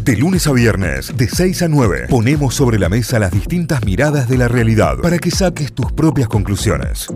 De lunes a viernes, de 6 a 9, ponemos sobre la mesa las distintas miradas de la realidad para que saques tus propias conclusiones.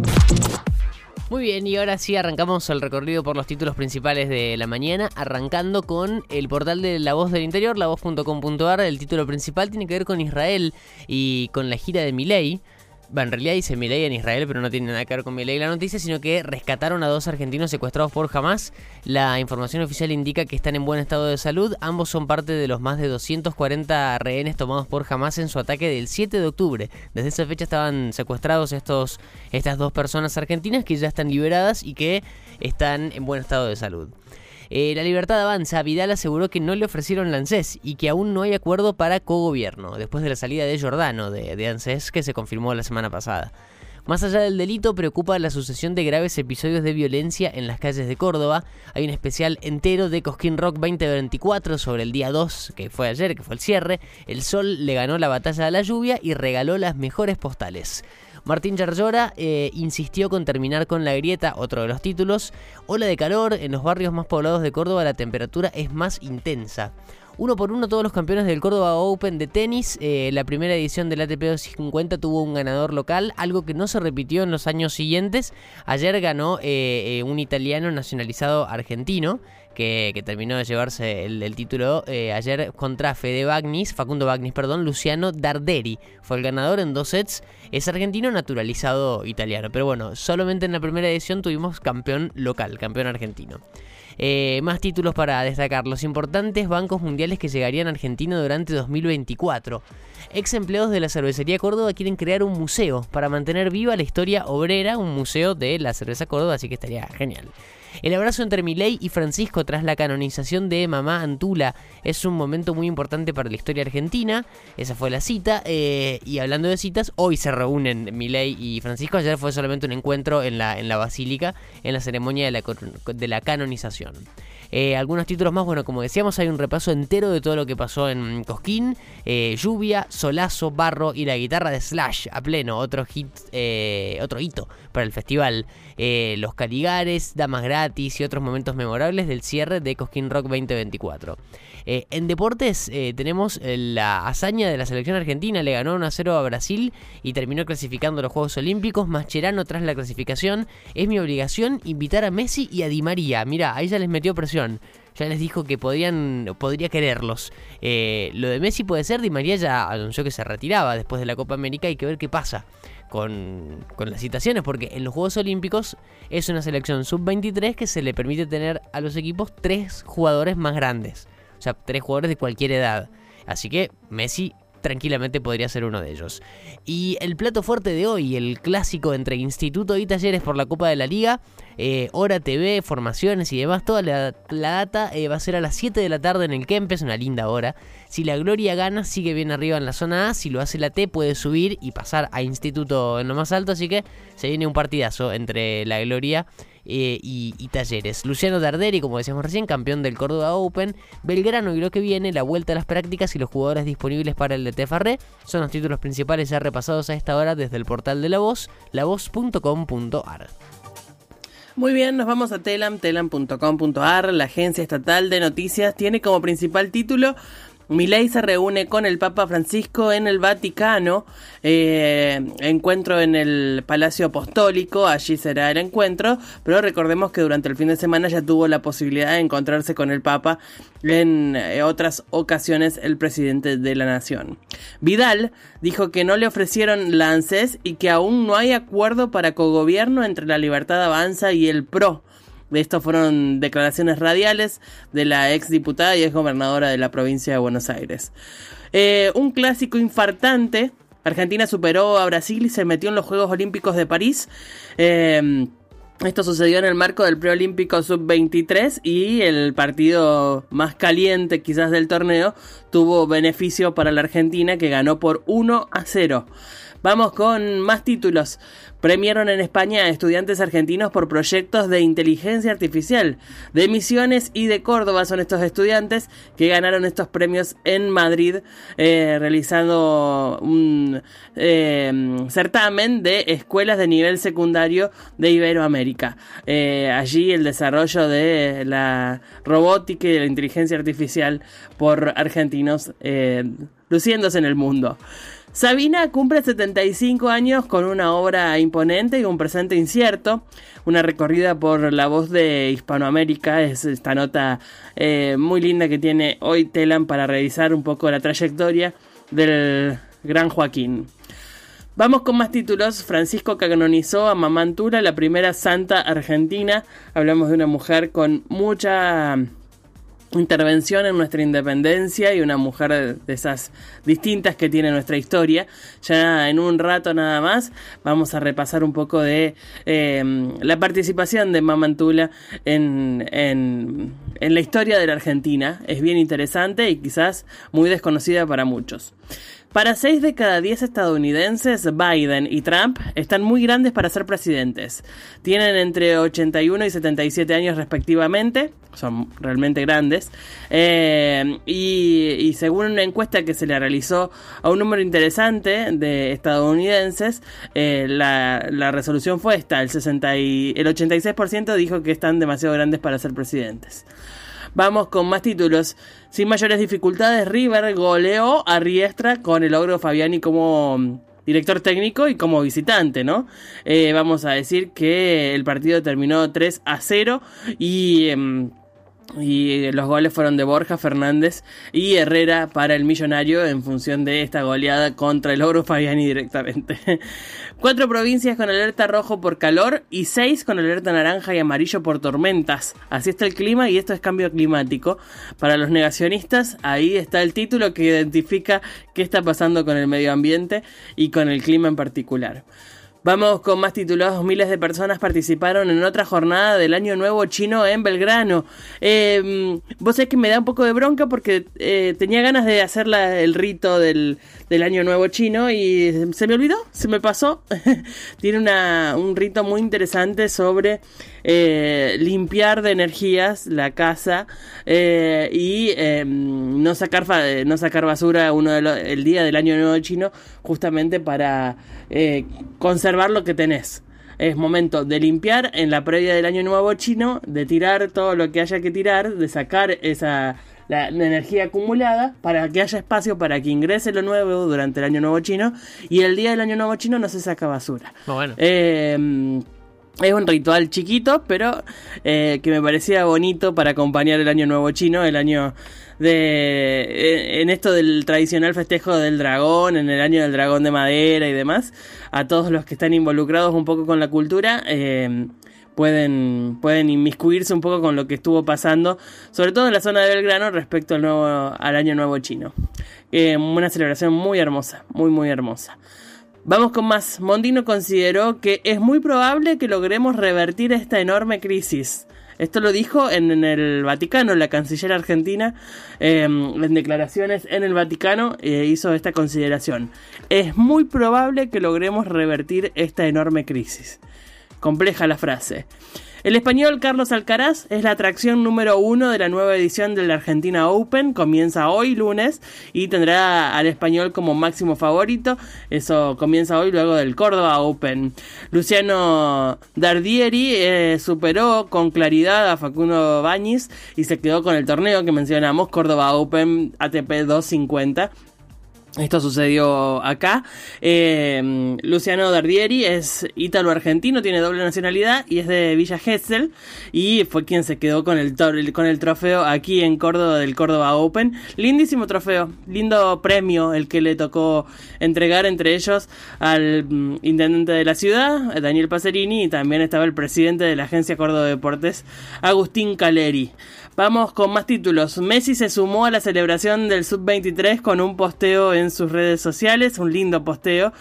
Muy bien, y ahora sí arrancamos el recorrido por los títulos principales de la mañana, arrancando con el portal de La Voz del Interior, lavoz.com.ar. El título principal tiene que ver con Israel y con la gira de Milei. En realidad dice Milei en Israel, pero no tiene nada que ver con Milei la noticia, sino que rescataron a 2 argentinos secuestrados por Hamás. La información oficial indica que están en buen estado de salud. Ambos son parte de los más de 240 rehenes tomados por Hamás en su ataque del 7 de octubre. Desde esa fecha estaban secuestrados estas 2 personas argentinas que ya están liberadas y que están en buen estado de salud. La Libertad avanza. Vidal aseguró que no le ofrecieron la ANSES y que aún no hay acuerdo para cogobierno, después de la salida de Giordano de ANSES, que se confirmó la semana pasada. Más allá del delito, preocupa la sucesión de graves episodios de violencia en las calles de Córdoba. Hay un especial entero de Cosquín Rock 2024 sobre el día 2, que fue ayer, que fue el cierre. El sol le ganó la batalla a la lluvia y regaló las mejores postales. Martín Yarlora insistió con terminar con la grieta, otro de los títulos. Ola de calor, en los barrios más poblados de Córdoba la temperatura es más intensa. Uno por uno todos los campeones del Córdoba Open de tenis. La primera edición del ATP 250 tuvo un ganador local, algo que no se repitió en los años siguientes. Ayer ganó un italiano nacionalizado argentino, que terminó de llevarse el título ayer contra Facundo Bagnis, Luciano Darderi. Fue el ganador en 2 sets. Es argentino naturalizado italiano. Pero bueno, solamente en la primera edición tuvimos campeón local, campeón argentino. Más títulos para destacar. Los importantes bancos mundiales que llegarían a Argentina durante 2024. Ex empleados de la cervecería Córdoba quieren crear un museo para mantener viva la historia obrera, un museo de la cerveza Córdoba, así que estaría genial. El abrazo entre Milei y Francisco tras la canonización de Mamá Antula es un momento muy importante para la historia argentina. Esa fue la cita. Y hablando de citas, hoy se reúnen Milei y Francisco. Ayer fue solamente un encuentro en la basílica, en la ceremonia de la canonización. Algunos títulos más, bueno, como decíamos, hay un repaso entero de todo lo que pasó en Cosquín. Lluvia, solazo, barro y la guitarra de Slash a pleno, otro hito para el festival. Los Caligares, Damas Gratis y otros momentos memorables del cierre de Cosquín Rock 2024. En deportes tenemos la hazaña de la selección argentina. Le ganó 1-0 a Brasil y terminó clasificando los Juegos Olímpicos. Mascherano tras la clasificación: es mi obligación invitar a Messi y a Di María. Mirá, ahí ya les metió presión. Ya les dijo que podría quererlos. Lo de Messi puede ser. Di María ya anunció que se retiraba después de la Copa América. Hay que ver qué pasa con las citaciones, porque en los Juegos Olímpicos es una selección sub-23 que se le permite tener a los equipos 3 jugadores más grandes. O sea, 3 jugadores de cualquier edad. Así que Messi tranquilamente podría ser uno de ellos. Y el plato fuerte de hoy, el clásico entre Instituto y Talleres por la Copa de la Liga. Hora TV, formaciones y demás. Toda la data va a ser a las 7 de la tarde en el Kempes, una linda hora. Si la Gloria gana, sigue bien arriba en la zona A. Si lo hace la T, puede subir y pasar a Instituto en lo más alto. Así que se viene un partidazo entre la Gloria y Talleres. Luciano Darderi, como decíamos recién, campeón del Córdoba Open. Belgrano y lo que viene, la vuelta a las prácticas y los jugadores disponibles para el DT Farré. Son los títulos principales ya repasados a esta hora desde el portal de La Voz, lavoz.com.ar. Muy bien, nos vamos a telam.com.ar. La agencia estatal de noticias tiene como principal título: Milei se reúne con el Papa Francisco en el Vaticano. Encuentro en el Palacio Apostólico, allí será el encuentro, pero recordemos que durante el fin de semana ya tuvo la posibilidad de encontrarse con el Papa en otras ocasiones el presidente de la nación. Vidal dijo que no le ofrecieron la ANSES y que aún no hay acuerdo para cogobierno entre la Libertad Avanza y el PRO. Esto fueron declaraciones radiales de la exdiputada y exgobernadora de la provincia de Buenos Aires. Un clásico infartante. Argentina superó a Brasil y se metió en los Juegos Olímpicos de París. Esto sucedió en el marco del preolímpico sub-23 y el partido más caliente quizás del torneo tuvo beneficio para la Argentina, que ganó por 1-0. Vamos con más títulos. Premiaron en España a estudiantes argentinos por proyectos de inteligencia artificial. De Misiones y de Córdoba son estos estudiantes que ganaron estos premios en Madrid, realizando un certamen de escuelas de nivel secundario de Iberoamérica. Allí el desarrollo de la robótica y de la inteligencia artificial por argentinos, luciéndose en el mundo. Sabina cumple 75 años con una obra imponente y un presente incierto. Una recorrida por la voz de Hispanoamérica es esta nota muy linda que tiene hoy Telam para revisar un poco la trayectoria del gran Joaquín. Vamos con más títulos. Francisco canonizó a Mamá Tula, la primera santa argentina. Hablamos de una mujer con mucha intervención en nuestra independencia y una mujer de esas distintas que tiene nuestra historia. Ya en un rato nada más vamos a repasar un poco de la participación de Mamá Tula en la historia de la Argentina. Es bien interesante y quizás muy desconocida para muchos. Para 6 de cada 10 estadounidenses, Biden y Trump están muy grandes para ser presidentes. Tienen entre 81 y 77 años respectivamente, son realmente grandes. Y según una encuesta que se le realizó a un número interesante de estadounidenses, la resolución fue esta: el 86% dijo que están demasiado grandes para ser presidentes. Vamos con más títulos. Sin mayores dificultades, River goleó a Riestra con el Ogro Fabiani como director técnico y como visitante, ¿no? Vamos a decir que el partido terminó 3-0 y los goles fueron de Borja, Fernández y Herrera para el Millonario en función de esta goleada contra el Ogro Fabiani directamente. 4 provincias con alerta rojo por calor y 6 con alerta naranja y amarillo por tormentas. Así está el clima y esto es cambio climático. Para los negacionistas, ahí está el título que identifica qué está pasando con el medio ambiente y con el clima en particular. Vamos con más títulos. Miles de personas participaron en otra jornada del Año Nuevo Chino en Belgrano. Vos sabés que me da un poco de bronca porque tenía ganas de hacer el rito del Año Nuevo Chino y se me olvidó, se me pasó. Tiene un rito muy interesante sobre limpiar de energías la casa y no sacar basura el día del Año Nuevo Chino, justamente para conservar lo que tenés. Es momento de limpiar en la previa del Año Nuevo Chino, de tirar todo lo que haya que tirar, de sacar la energía acumulada para que haya espacio para que ingrese lo nuevo durante el Año Nuevo Chino, y el día del Año Nuevo Chino no se saca basura. Bueno. Es un ritual chiquito, pero que me parecía bonito para acompañar el Año Nuevo Chino, el año en esto del tradicional festejo del dragón, en el año del dragón de madera y demás. A todos los que están involucrados un poco con la cultura, pueden inmiscuirse un poco con lo que estuvo pasando, sobre todo en la zona de Belgrano, respecto al Año Nuevo Chino. Una celebración muy hermosa, muy muy hermosa. Vamos con más. Mondino consideró que es muy probable que logremos revertir esta enorme crisis. Esto lo dijo en el Vaticano, la canciller argentina, en declaraciones en el Vaticano, hizo esta consideración. Es muy probable que logremos revertir esta enorme crisis. Compleja la frase. El español Carlos Alcaraz es la atracción número 1 de la nueva edición del Argentina Open. Comienza hoy, lunes, y tendrá al español como máximo favorito. Eso comienza hoy, luego del Córdoba Open. Luciano Dardieri superó con claridad a Facundo Bañiz y se quedó con el torneo que mencionamos, Córdoba Open ATP 250. Esto sucedió acá. Luciano Dardieri es ítalo-argentino, tiene doble nacionalidad y es de Villa Gesell, y fue quien se quedó con el trofeo aquí en Córdoba del Córdoba Open. Lindísimo trofeo, lindo premio el que le tocó entregar, entre ellos al intendente de la ciudad, Daniel Pacerini, y también estaba el presidente de la agencia Córdoba Deportes, Agustín Caleri. Vamos con más títulos. Messi se sumó a la celebración del Sub-23 con un posteo en sus redes sociales, un lindo posteo.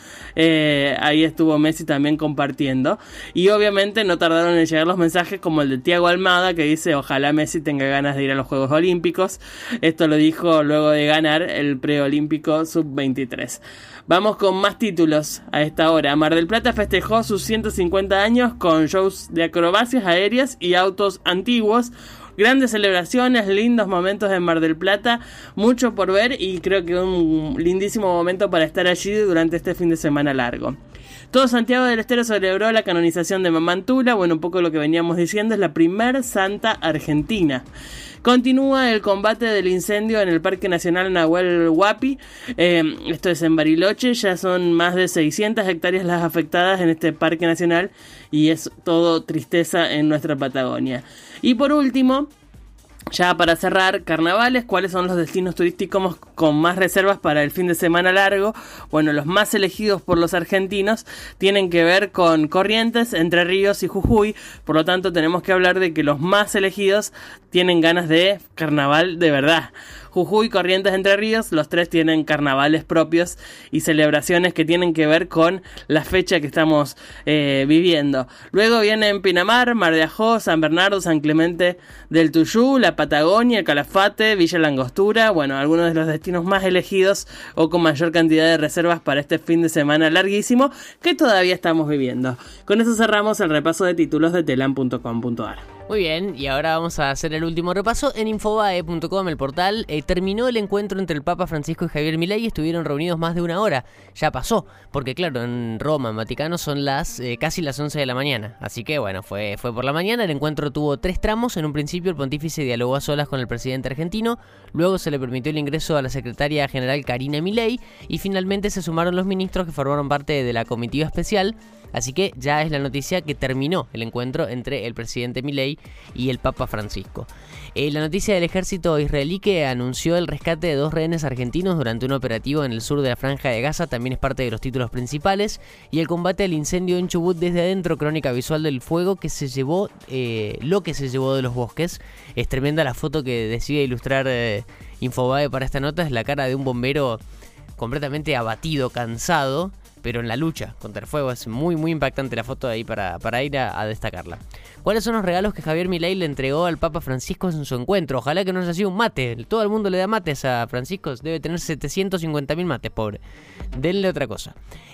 Ahí estuvo Messi también compartiendo. Y obviamente no tardaron en llegar los mensajes como el de Thiago Almada, que dice: ojalá Messi tenga ganas de ir a los Juegos Olímpicos. Esto lo dijo luego de ganar el preolímpico Sub-23. Vamos con más títulos a esta hora. Mar del Plata festejó sus 150 años con shows de acrobacias aéreas y autos antiguos. Grandes celebraciones, lindos momentos en Mar del Plata, mucho por ver y creo que un lindísimo momento para estar allí durante este fin de semana largo. Todo Santiago del Estero celebró la canonización de Mamantula. Bueno, un poco lo que veníamos diciendo, es la primer santa argentina. Continúa el combate del incendio en el Parque Nacional Nahuel Huapi. Esto es en Bariloche. Ya son más de 600 hectáreas las afectadas en este Parque Nacional y es todo tristeza en nuestra Patagonia. Y por último, ya para cerrar, carnavales. ¿Cuáles son los destinos turísticos con más reservas para el fin de semana largo? Bueno, los más elegidos por los argentinos tienen que ver con Corrientes, Entre Ríos y Jujuy. Por lo tanto, tenemos que hablar de que los más elegidos tienen ganas de carnaval de verdad. Jujuy, Corrientes, Entre Ríos, los tres tienen carnavales propios y celebraciones que tienen que ver con la fecha que estamos viviendo. Luego vienen Pinamar, Mar de Ajó, San Bernardo, San Clemente del Tuyú, la Patagonia, el Calafate, Villa La Angostura. Bueno, algunos de los destinos más elegidos o con mayor cantidad de reservas para este fin de semana larguísimo que todavía estamos viviendo. Con eso cerramos el repaso de títulos de telam.com.ar. Muy bien, y ahora vamos a hacer el último repaso. En infobae.com, el portal, terminó el encuentro entre el Papa Francisco y Javier Milei y estuvieron reunidos más de una hora. Ya pasó, porque claro, en Roma, en Vaticano, son casi las 11 de la mañana. Así que bueno, fue por la mañana. El encuentro tuvo 3 tramos. En un principio el pontífice dialogó a solas con el presidente argentino. Luego se le permitió el ingreso a la secretaria general Karina Milei. Y finalmente se sumaron los ministros que formaron parte de la comitiva especial. Así que ya es la noticia que terminó el encuentro entre el presidente Milei y el Papa Francisco. La noticia del ejército israelí que anunció el rescate de 2 rehenes argentinos durante un operativo en el sur de la Franja de Gaza también es parte de los títulos principales. Y el combate al incendio en Chubut desde adentro, crónica visual del fuego que se llevó, lo que se llevó de los bosques. Es tremenda la foto que decide ilustrar Infobae para esta nota. Es la cara de un bombero completamente abatido, cansado, pero en la lucha contra el fuego. Es muy muy impactante la foto de ahí para ir a destacarla. ¿Cuáles son los regalos que Javier Milei le entregó al Papa Francisco en su encuentro? Ojalá que no haya sido un mate. Todo el mundo le da mates a Francisco. Debe tener 750.000 mates, pobre. Denle otra cosa.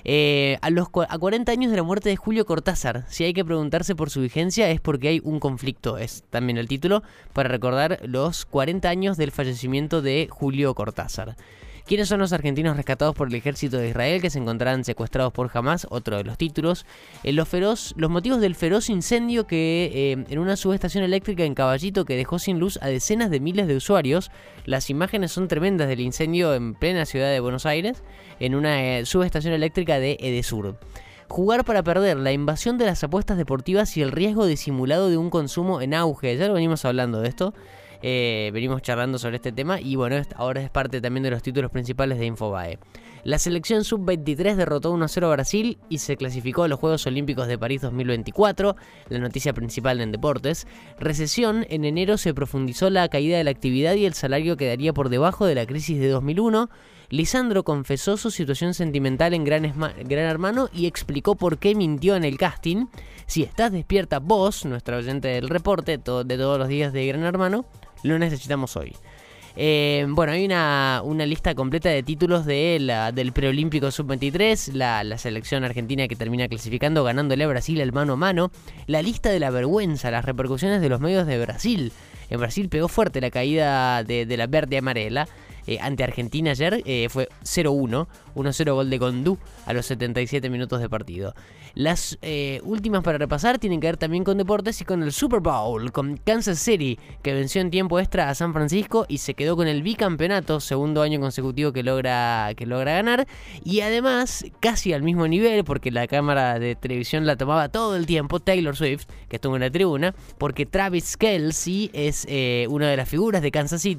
A 40 años de la muerte de Julio Cortázar, si hay que preguntarse por su vigencia es porque hay un conflicto. Es también el título para recordar los 40 años del fallecimiento de Julio Cortázar. ¿Quiénes son los argentinos rescatados por el ejército de Israel que se encontraban secuestrados por Hamas? Otro de los títulos. Los motivos del feroz incendio que en una subestación eléctrica en Caballito que dejó sin luz a decenas de miles de usuarios. Las imágenes son tremendas del incendio en plena ciudad de Buenos Aires, en una subestación eléctrica de Edesur. Jugar para perder, la invasión de las apuestas deportivas y el riesgo disimulado de un consumo en auge. Ya lo venimos hablando de esto. Venimos charlando sobre este tema y bueno, ahora es parte también de los títulos principales de Infobae. La selección sub-23 derrotó 1-0 a Brasil y se clasificó a los Juegos Olímpicos de París 2024, la noticia principal en deportes. Recesión, en enero se profundizó la caída de la actividad y el salario quedaría por debajo de la crisis de 2001. Lisandro confesó su situación sentimental en Gran Hermano y explicó por qué mintió en el casting. Si estás despierta vos, nuestra oyente del reporte de todos los días de Gran Hermano, lo necesitamos hoy. Bueno, hay una lista completa de títulos del preolímpico sub-23, la selección argentina que termina clasificando, ganándole a Brasil el mano a mano, la lista de la vergüenza, las repercusiones de los medios de Brasil. En Brasil pegó fuerte la caída de la verde amarela. Ante Argentina ayer fue 0-1, 1-0 gol de Gondú a los 77 minutos de partido. Las últimas para repasar tienen que ver también con deportes y con el Super Bowl, con Kansas City, que venció en tiempo extra a San Francisco y se quedó con el bicampeonato, segundo año consecutivo que logra ganar, y además casi al mismo nivel, porque la cámara de televisión la tomaba todo el tiempo, Taylor Swift, que estuvo en la tribuna, porque Travis Kelce es una de las figuras de Kansas City,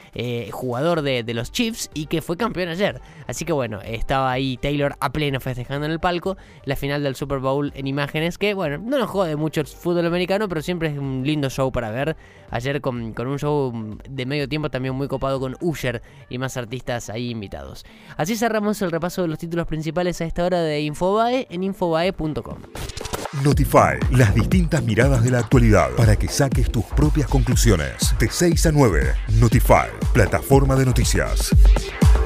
jugador de los Chiefs y que fue campeón ayer. Así que bueno, estaba ahí Taylor a pleno festejando en el palco la final del Super Bowl en imágenes, que bueno, no nos jode mucho el fútbol americano, pero siempre es un lindo show para ver. Ayer con un show de medio tiempo también muy copado con Usher y más artistas ahí invitados. Así cerramos el repaso de los títulos principales a esta hora de Infobae en infobae.com. Notify, las distintas miradas de la actualidad para que saques tus propias conclusiones. De 6 a 9, Notify, plataforma de noticias.